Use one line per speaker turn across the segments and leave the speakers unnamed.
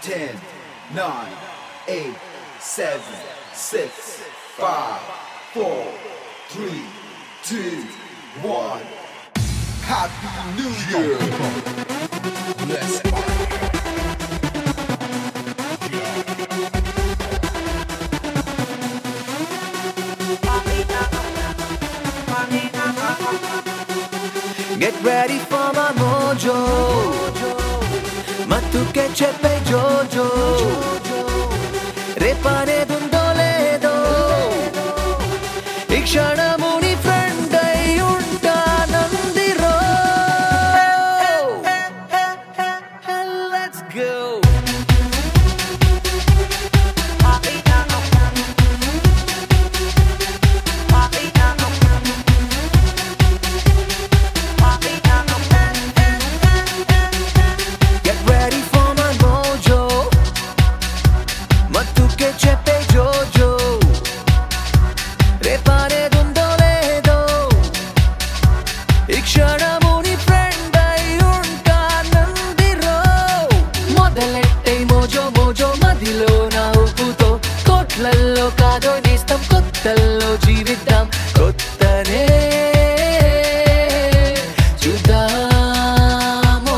10, 9, 8, 7, 6, 5, 4, 3, 2, 1. Happy New Year! Let's
Get ready for my mojo. Matuke chepe jojo. Repane dundo ledo. Ikshanamu ni friend ay untanandiro. Let's go. కొట్లల్లో కాదో నేస్తం కొత్తల్లో జీవిద్దాం కొత్తనే చూద్దాము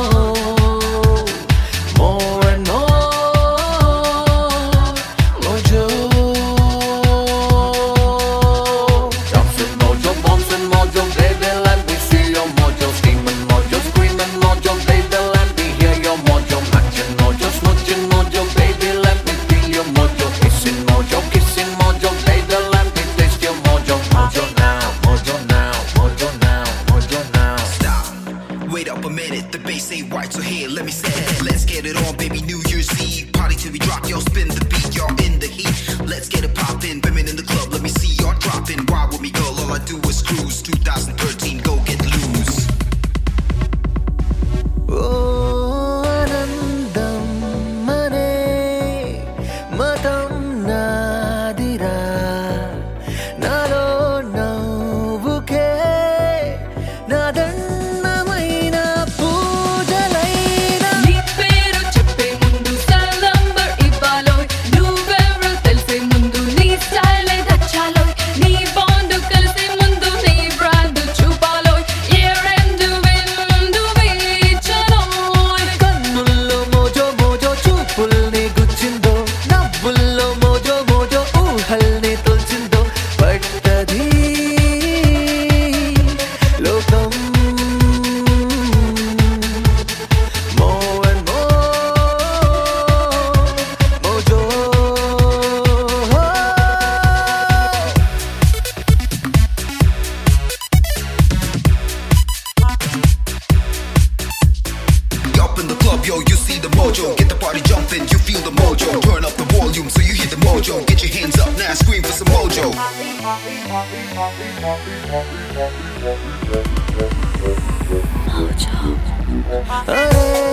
more and more mojo bouncing mojo bouncing mojo baby let me see your mojo steaming mojo screaming mojo baby let me hear your mojo matching mojo smooching mojo baby let me feel your mojo kissing mojo baby let me taste your mojo mojo now mojo now mojo now mojo now.
stop. Wait up a minute, the bass ain't right, so here, let me say it. Let's get it on, baby, New Year's Eve. Party till we drop, y'all spin the beat, y'all in the heat. Let's get it poppin', women in the club, let me see y'all droppin'. Ride with me, girl, all I do is cruise. 2013, go get loose.
Oh, anandam mane matam nadira nalo navvuke nadannamaina పూజలైన
నీ పేరు చెప్పే ముందు సలంబర్ ఇవ్వాలోయ్ నువ్వెవరో తెలిసే ముందు నీ స్టైలే నచ్చాలోయ్ నీ బాండ్ కలిసే ముందు నీ బ్రాండ్ చూపాలోయ్ ఇయర్ ఎండ్ విందు వీచలోయ్
కన్నుల్లో మోజో మోజో చూపుల్ని గుచ్చిందో నవ్వుల్లో మోజో మోజో ఊహల్ని తొల్చిందో పట్టది లోకం more and more mojo
Up in the club, yo, you see the mojo. Get the party jumping, you feel the mojo. Turn up the volume so you hear the mojo. Get your hands up now, scream for some mojo.
అరే